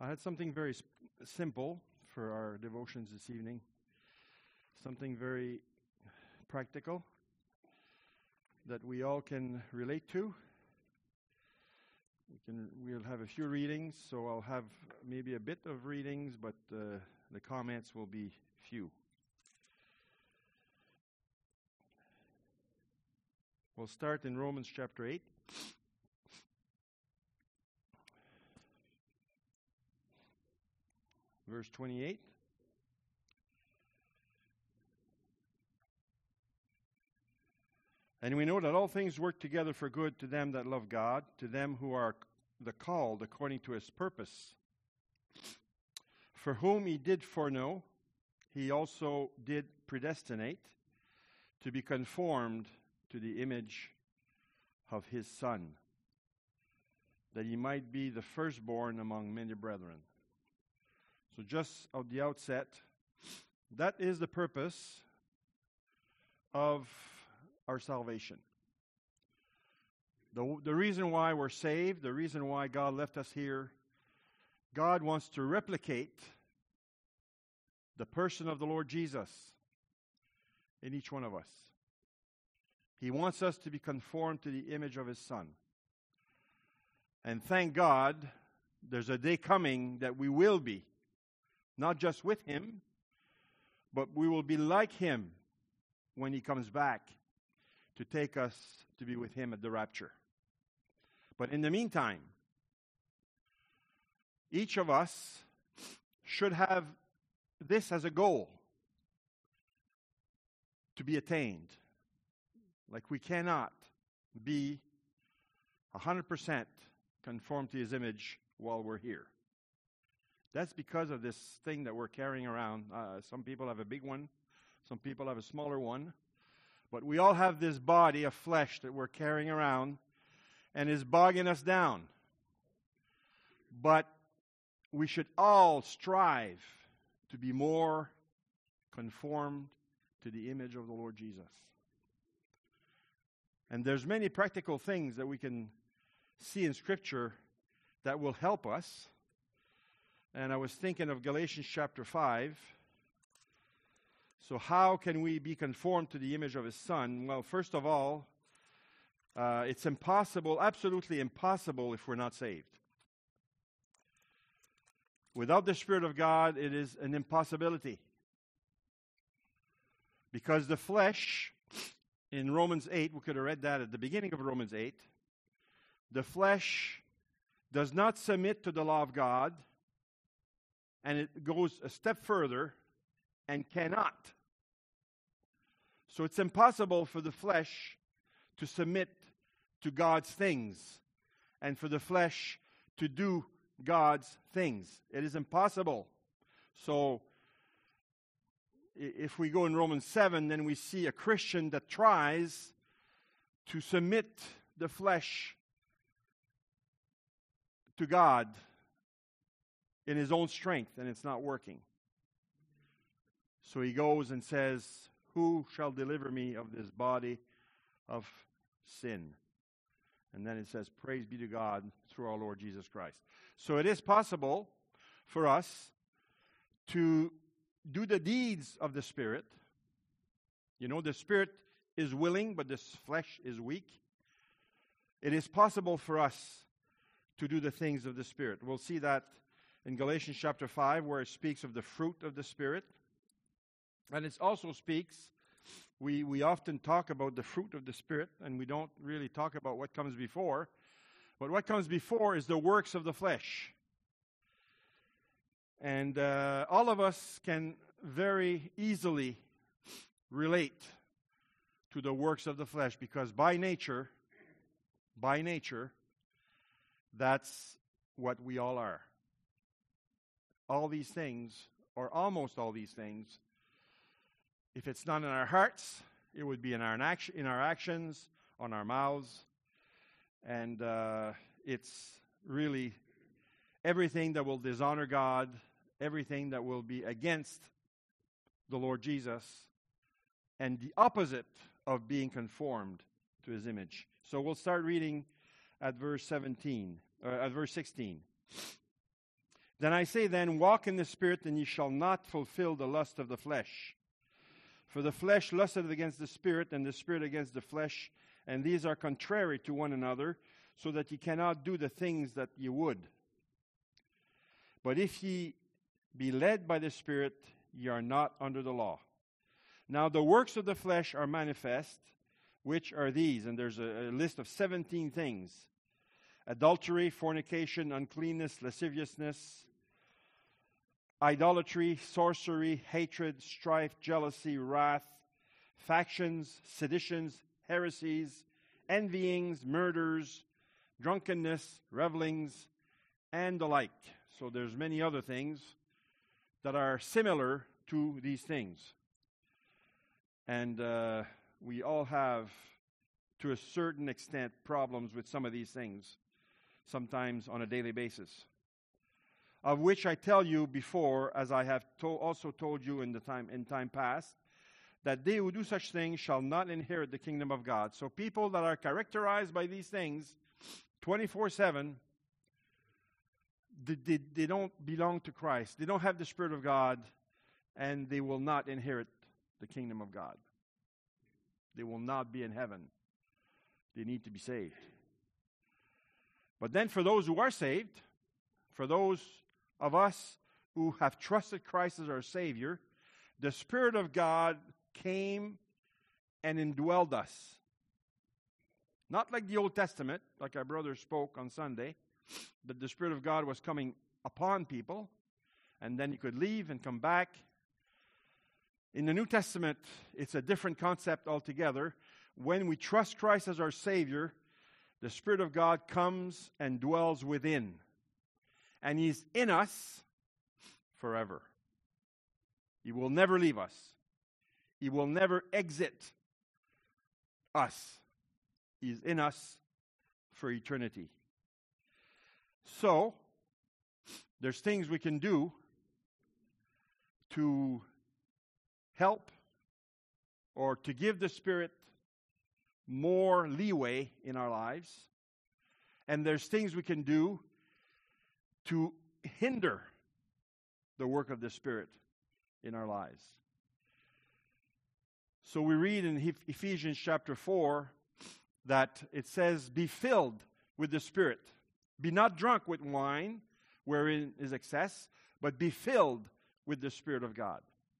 I had something very simple for our devotions this evening. Something very practical that we all can relate to. We'll have a few readings, so I'll have maybe a bit of readings, but the comments will be few. We'll start in Romans chapter 8. Verse 28. And we know that all things work together for good to them that love God, to them who are the called according to his purpose. For whom he did foreknow, he also did predestinate to be conformed to the image of his Son, that he might be the firstborn among many brethren. So just at the outset, that is the purpose of our salvation. The reason why we're saved, the reason why God left us here, God wants to replicate the person of the Lord Jesus in each one of us. He wants us to be conformed to the image of his Son. And thank God, there's a day coming that we will be, not just with him, but we will be like him when he comes back to take us to be with him at the rapture. But in the meantime, each of us should have this as a goal to be attained. Like we cannot be 100% conformed to his image while we're here. That's because of this thing that we're carrying around. Some people have a big one. Some people have a smaller one. But we all have this body of flesh that we're carrying around and is bogging us down. But we should all strive to be more conformed to the image of the Lord Jesus. And there's many practical things that we can see in Scripture that will help us. And I was thinking of Galatians chapter 5. So how can we be conformed to the image of his Son? Well, first of all, it's impossible, absolutely impossible if we're not saved. Without the Spirit of God, it is an impossibility. Because the flesh, in Romans 8, we could have read that at the beginning of Romans 8, the flesh does not submit to the law of God, and it goes a step further and cannot. So it's impossible for the flesh to submit to God's things and for the flesh to do God's things. It is impossible. So if we go in Romans 7, then we see a Christian that tries to submit the flesh to God in his own strength, and it's not working. So he goes and says, who shall deliver me of this body of sin? And then it says, praise be to God through our Lord Jesus Christ. So it is possible for us to do the deeds of the Spirit. You know, the Spirit is willing, but the flesh is weak. It is possible for us to do the things of the Spirit. We'll see that in Galatians chapter 5, where it speaks of the fruit of the Spirit. And it also speaks, we often talk about the fruit of the Spirit, and we don't really talk about what comes before. But what comes before is the works of the flesh. And all of us can very easily relate to the works of the flesh, because by nature, that's what we all are. All these things, or almost all these things, if it's not in our hearts, it would be in our actions, on our mouths, and it's really everything that will dishonor God, everything that will be against the Lord Jesus, and the opposite of being conformed to his image. So we'll start reading at verse 16. Then I say then, walk in the Spirit, and ye shall not fulfill the lust of the flesh. For the flesh lusteth against the Spirit, and the Spirit against the flesh, and these are contrary to one another, so that ye cannot do the things that ye would. But if ye be led by the Spirit, ye are not under the law. Now the works of the flesh are manifest, which are these, and there's a list of 17 things: adultery, fornication, uncleanness, lasciviousness, idolatry, sorcery, hatred, strife, jealousy, wrath, factions, seditions, heresies, envyings, murders, drunkenness, revelings, and the like. So there's many other things that are similar to these things. And we all have, to a certain extent, problems with some of these things, sometimes on a daily basis. Of which I tell you before, as I have also told you in time past, that they who do such things shall not inherit the kingdom of God. So people that are characterized by these things 24/7, they don't belong to Christ. They don't have the Spirit of God, and they will not inherit the kingdom of God. They will not be in heaven. They need to be saved. But then for those who are saved, for those of us who have trusted Christ as our Savior, the Spirit of God came and indwelled us. Not like the Old Testament, like our brother spoke on Sunday, that the Spirit of God was coming upon people, and then he could leave and come back. In the New Testament, it's a different concept altogether. When we trust Christ as our Savior, the Spirit of God comes and dwells within. And He's in us forever. He will never leave us. He will never exit us. He's in us for eternity. So, there's things we can do to help or to give the Spirit more leeway in our lives. And there's things we can do to hinder the work of the Spirit in our lives. So we read in Ephesians chapter 4 that it says, be filled with the Spirit. Be not drunk with wine, wherein is excess, but be filled with the Spirit of God.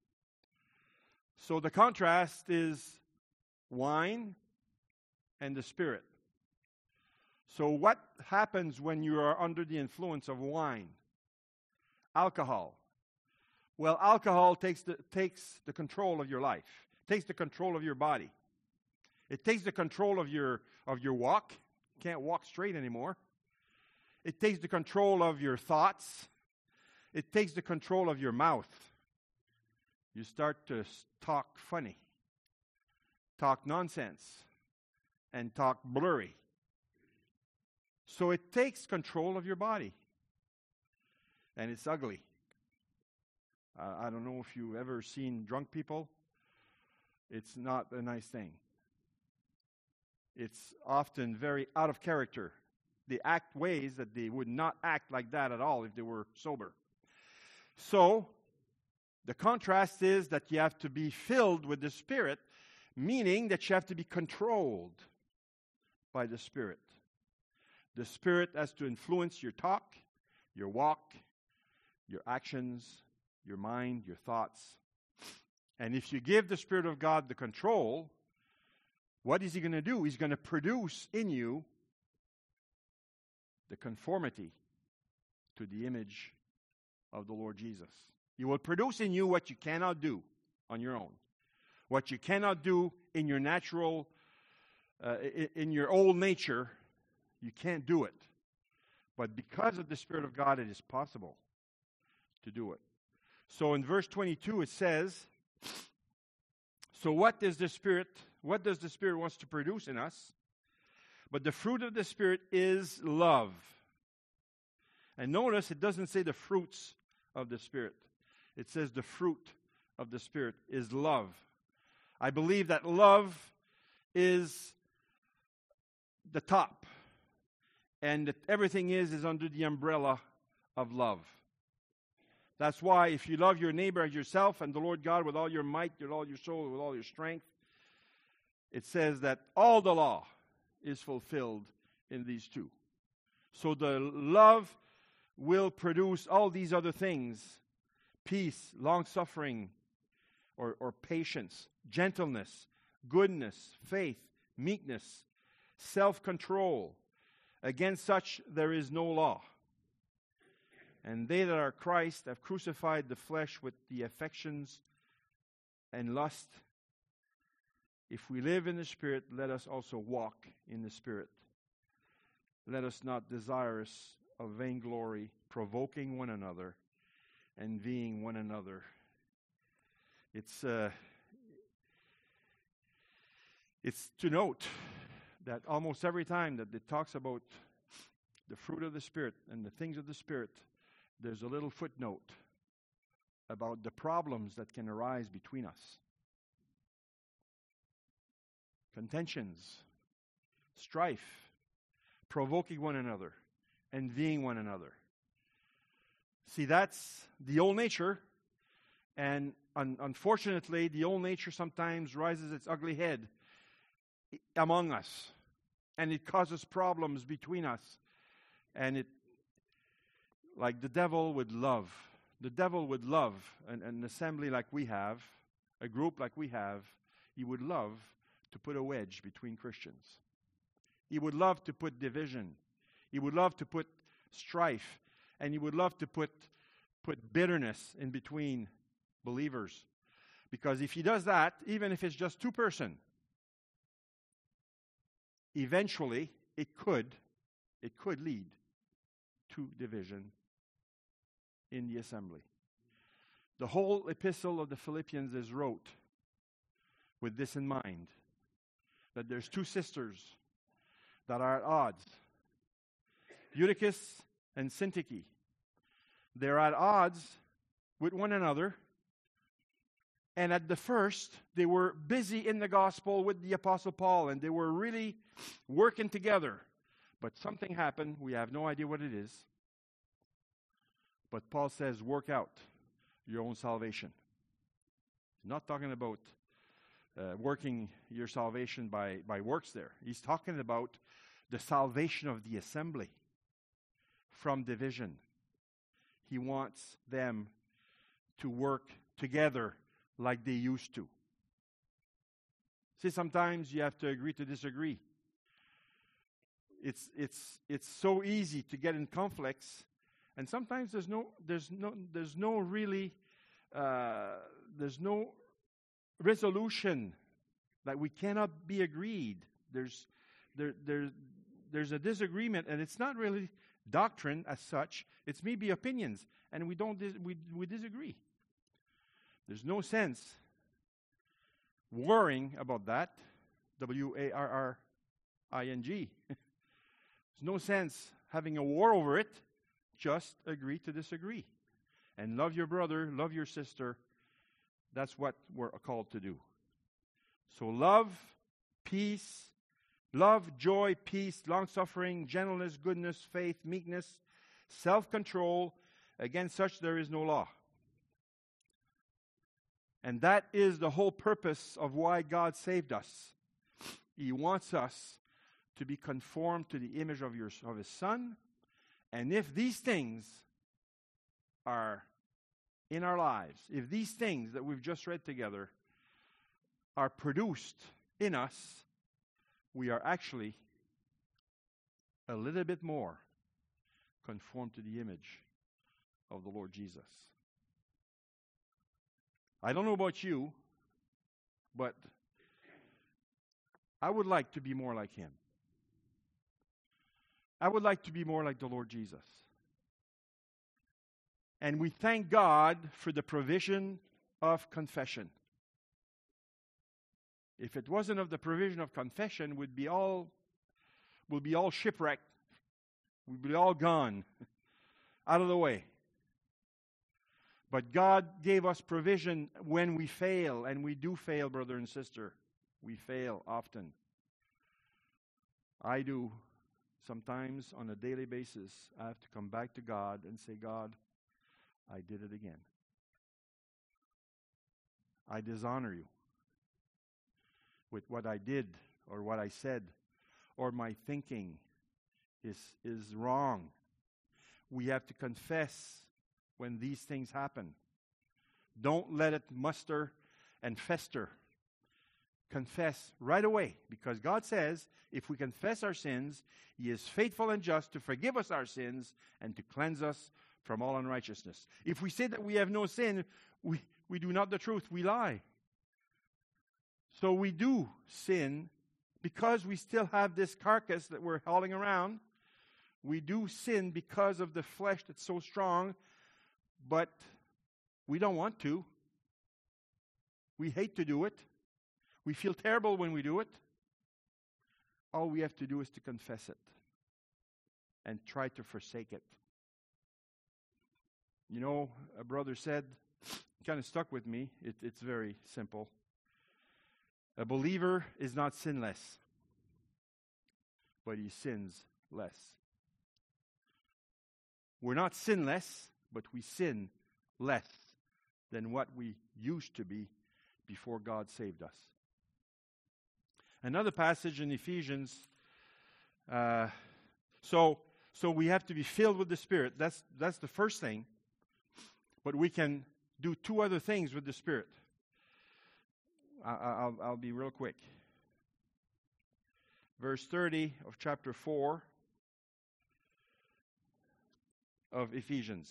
So the contrast is wine and the Spirit. So what happens when you are under the influence of wine? Alcohol. Well, alcohol takes the control of your life, takes the control of your body. It takes the control of your walk. You can't walk straight anymore. It takes the control of your thoughts. It takes the control of your mouth. You start to talk funny, talk nonsense, and talk blurry. So it takes control of your body. And it's ugly. I don't know if you've ever seen drunk people. It's not a nice thing. It's often very out of character. They act ways that they would not act like that at all if they were sober. So, the contrast is that you have to be filled with the Spirit, meaning that you have to be controlled by the Spirit. The Spirit has to influence your talk, your walk, your actions, your mind, your thoughts. And if you give the Spirit of God the control, what is He going to do? He's going to produce in you the conformity to the image of the Lord Jesus. He will produce in you what you cannot do on your own. What you cannot do in your natural, in your old nature, you can't do it. But because of the Spirit of God, it is possible to do it. So in verse 22 it says, so what does the Spirit wants to produce in us? But the fruit of the Spirit is love. And notice it doesn't say the fruits of the Spirit. It says the fruit of the Spirit is love. I believe that love is the top. And that everything is under the umbrella of love. That's why if you love your neighbor as yourself and the Lord God with all your might, with all your soul, with all your strength, it says that all the law is fulfilled in these two. So the love will produce all these other things: peace, long-suffering, or patience, gentleness, goodness, faith, meekness, self-control. Against such there is no law. And they that are Christ have crucified the flesh with the affections and lust. If we live in the Spirit, let us also walk in the Spirit. Let us not desirous of vainglory, provoking one another, envying one another. It's to note that almost every time that it talks about the fruit of the Spirit and the things of the Spirit, there's a little footnote about the problems that can arise between us. Contentions, strife, provoking one another, envying one another. See, that's the old nature, and unfortunately, the old nature sometimes rises its ugly head among us, and it causes problems between us, and it, like the devil would love an assembly like we have, a group like we have. He would love to put a wedge between Christians. He would love to put division. He would love to put strife, and he would love to put bitterness in between believers. Because if he does that, even if it's just two person, eventually it could lead to division in the assembly. The whole epistle of the Philippians is wrote with this in mind, that there's two sisters that are at odds. Eutychus and Syntyche. They're at odds with one another. And at the first, they were busy in the gospel with the Apostle Paul, and they were really working together. But something happened. We have no idea what it is. But Paul says, work out your own salvation. He's not talking about working your salvation by works there. He's talking about the salvation of the assembly from division. He wants them to work together like they used to. See, sometimes you have to agree to disagree. It's so easy to get in conflicts, and sometimes there's no resolution that we cannot be agreed. There's a disagreement, and it's not really doctrine as such. It's maybe opinions, and we disagree. There's no sense worrying about that. WARRING. There's no sense having a war over it. Just agree to disagree. And love your brother, love your sister. That's what we're called to do. So love, joy, peace, long-suffering, gentleness, goodness, faith, meekness, self-control. Against such there is no law. And that is the whole purpose of why God saved us. He wants us to be conformed to the image of His Son. And if these things are in our lives, if these things that we've just read together are produced in us, we are actually a little bit more conformed to the image of the Lord Jesus. I don't know about you, but I would like to be more like Him. I would like to be more like the Lord Jesus. And we thank God for the provision of confession. If it wasn't of the provision of confession, we'd be all shipwrecked. We'd be all gone, out of the way. But God gave us provision when we fail, and we do fail, brother and sister. We fail often. I do. Sometimes on a daily basis, I have to come back to God and say, God, I did it again. I dishonor you with what I did or what I said, or my thinking is wrong. We have to confess when these things happen. Don't let it muster and fester. Confess right away, because God says if we confess our sins, He is faithful and just to forgive us our sins and to cleanse us from all unrighteousness. If we say that we have no sin, we do not the truth, we lie. So we do sin because we still have this carcass that we're hauling around. We do sin because of the flesh that's so strong, but we don't want to. We hate to do it. We feel terrible when we do it. All we have to do is to confess it and try to forsake it. You know, a brother said, kind of stuck with me. It's very simple. A believer is not sinless, but he sins less. We're not sinless, but we sin less than what we used to be before God saved us. Another passage in Ephesians, so we have to be filled with the Spirit. That's the first thing. But we can do two other things with the Spirit. I'll be real quick. Verse 30 of chapter 4 of Ephesians.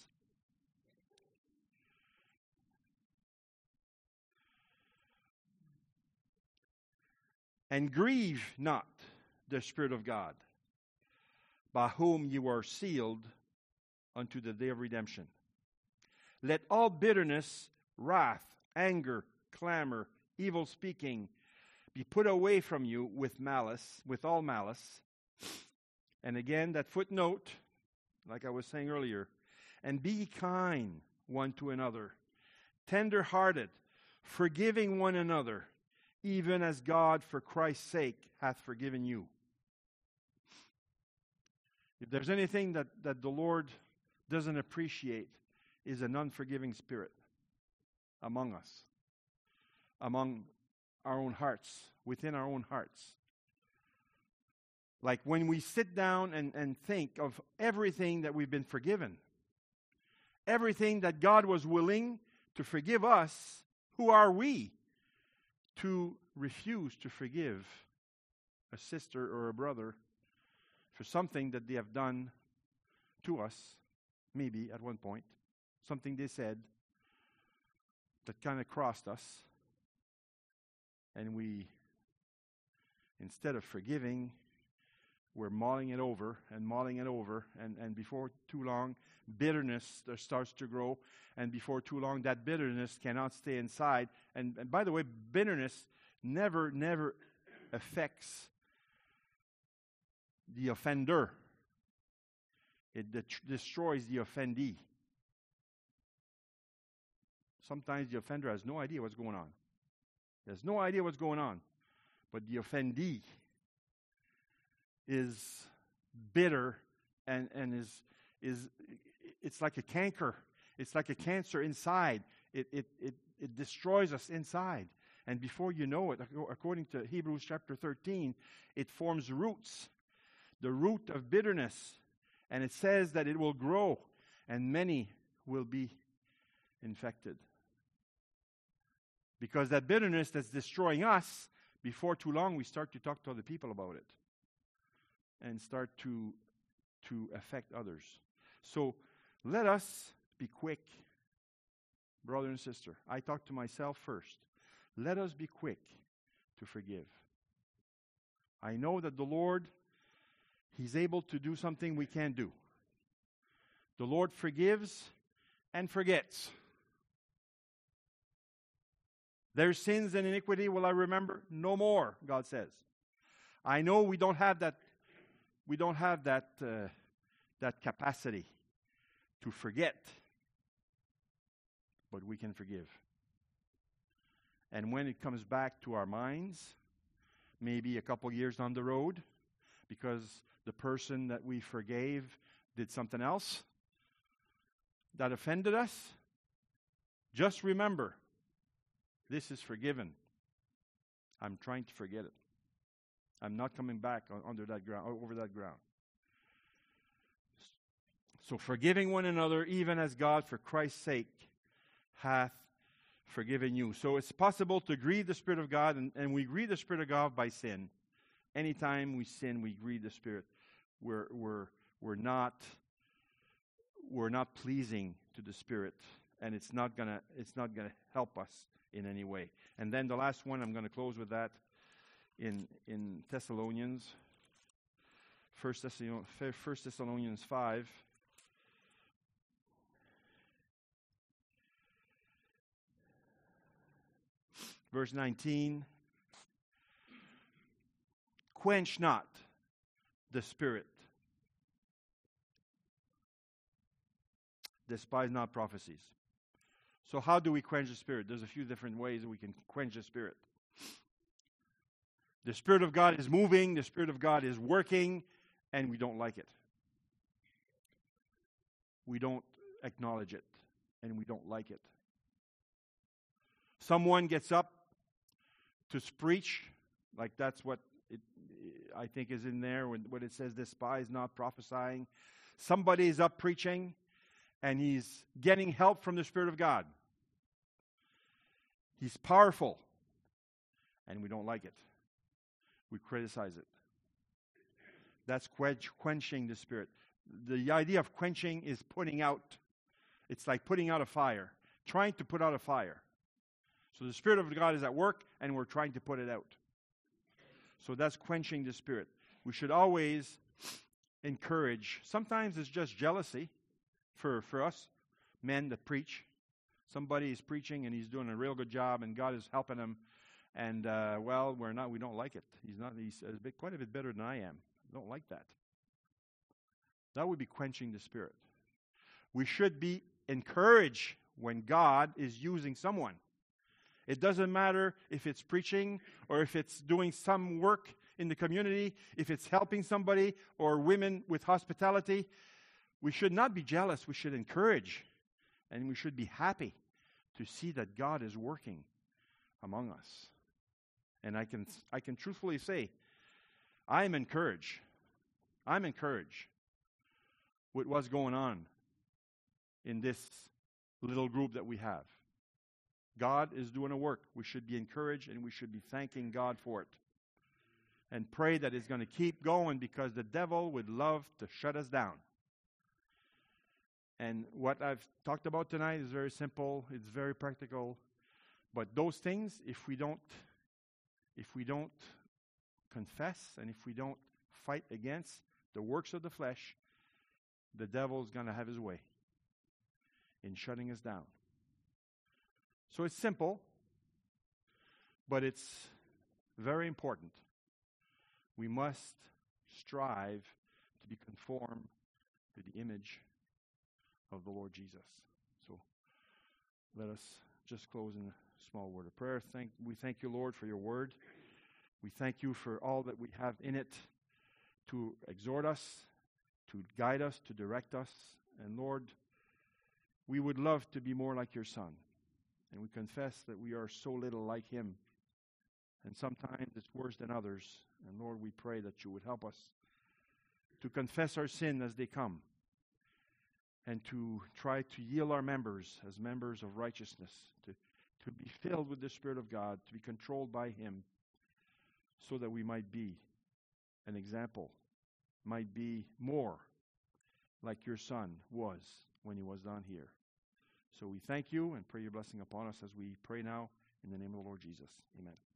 And grieve not the Spirit of God, by whom you are sealed unto the day of redemption. Let all bitterness, wrath, anger, clamor, evil speaking be put away from you with malice, with all malice. And again, that footnote, like I was saying earlier, and be kind one to another, tender-hearted, forgiving one another, even as God, for Christ's sake, hath forgiven you. If there's anything that the Lord doesn't appreciate, is an unforgiving spirit among us, among our own hearts, within our own hearts. Like when we sit down and think of everything that we've been forgiven, everything that God was willing to forgive us, who are we to refuse to forgive a sister or a brother for something that they have done to us, maybe at one point, something they said that kind of crossed us, and we, instead of forgiving, we're mulling it over, and before too long, bitterness starts to grow, and before too long, that bitterness cannot stay inside. And by the way, bitterness never affects the offender. It destroys the offendee. Sometimes the offender has no idea what's going on. There's no idea what's going on. But the offendee is bitter and is it's like a canker. It's like a cancer inside. It destroys us inside. And before you know it, according to Hebrews chapter 13, it forms roots, the root of bitterness. And it says that it will grow, and many will be infected. Because that bitterness that's destroying us, before too long we start to talk to other people about it. And start to affect others. So let us be quick, brother and sister. I talk to myself first. Let us be quick to forgive. I know that the Lord, He's able to do something we can't do. The Lord forgives and forgets. Their sins and iniquity will I remember no more, God says. I know we don't have that. We don't have that capacity to forget, but we can forgive. And when it comes back to our minds, maybe a couple years down the road, because the person that we forgave did something else, that offended us, just remember, this is forgiven. I'm trying to forget it. I'm not coming back under that ground, over that ground. So forgiving one another, even as God, for Christ's sake, hath forgiven you. So it's possible to grieve the Spirit of God, and we grieve the Spirit of God by sin. Anytime we sin, we grieve the Spirit. We're not pleasing to the Spirit, and it's not gonna help us in any way. And then the last one, I'm going to close with that in Thessalonians, 1 Thessalonians 5. Verse 19, quench not the Spirit. Despise not prophecies. So how do we quench the Spirit? There's a few different ways that we can quench the Spirit. The Spirit of God is moving, the Spirit of God is working, and we don't like it. We don't acknowledge it, and we don't like it. Someone gets up to preach, like that's what I think is in there when it says despise not prophesying. Somebody is up preaching, and he's getting help from the Spirit of God. He's powerful, and we don't like it. We criticize it. That's quenching the Spirit. The idea of quenching is putting out. It's like putting out a fire, trying to put out a fire. So the Spirit of God is at work, and we're trying to put it out. So that's quenching the Spirit. We should always encourage. Sometimes it's just jealousy for us, men that preach. Somebody is preaching, and he's doing a real good job, and God is helping him. And, we don't like it. He's quite a bit better than I am. I don't like that. That would be quenching the Spirit. We should be encouraged when God is using someone. It doesn't matter if it's preaching or if it's doing some work in the community, if it's helping somebody or women with hospitality. We should not be jealous. We should encourage, and we should be happy to see that God is working among us. And I can truthfully say, I'm encouraged. I'm encouraged with what's going on in this little group that we have. God is doing a work. We should be encouraged, and we should be thanking God for it. And pray that it's going to keep going, because the devil would love to shut us down. And what I've talked about tonight is very simple. It's very practical. But those things, if we don't confess, and if we don't fight against the works of the flesh, the devil's going to have his way in shutting us down. So it's simple, but it's very important. We must strive to be conformed to the image of the Lord Jesus. So let us just close in a small word of prayer. We thank you, Lord, for your word. We thank you for all that we have in it to exhort us, to guide us, to direct us. And Lord, we would love to be more like your Son. And we confess that we are so little like him. And sometimes it's worse than others. And Lord, we pray that you would help us to confess our sin as they come, and to try to yield our members as members of righteousness, to be filled with the Spirit of God, to be controlled by him, so that we might be an example, might be more like your Son was when he was down here. So we thank you and pray your blessing upon us as we pray now in the name of the Lord Jesus. Amen.